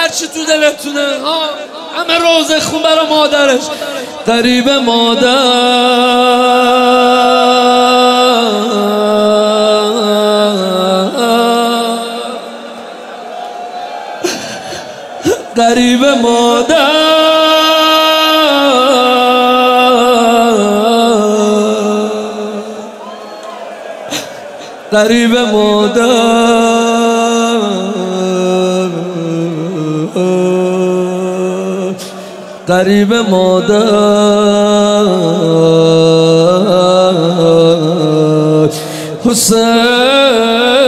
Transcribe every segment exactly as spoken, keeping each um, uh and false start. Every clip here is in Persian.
هرچی تو دلتونه ها، همه روزه خون برا مادرش. غریب مادر، غریب مادر، غریب مادر، غریب مادر. حسین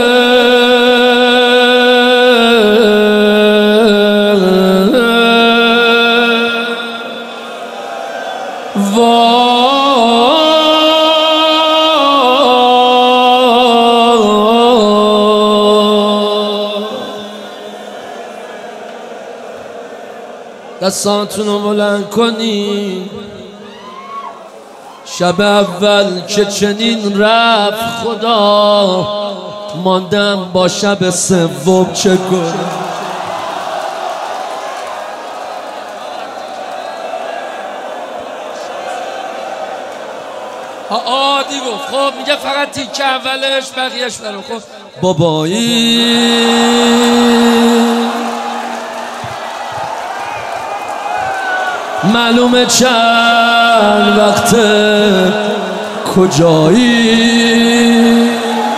دستاتونو بلند کنی. شب اول که چنین رفت خدا، ماندم با شب سوم چه کنم. عادی گفت خب میگه فقط تیکه اولش بقیهش برم. خب بابایی معلومه چند وقته کجایی،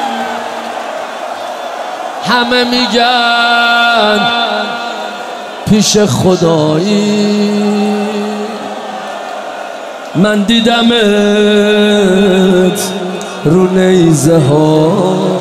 همه میگن پیش خدایی. من دیدمت رو نیزه ها،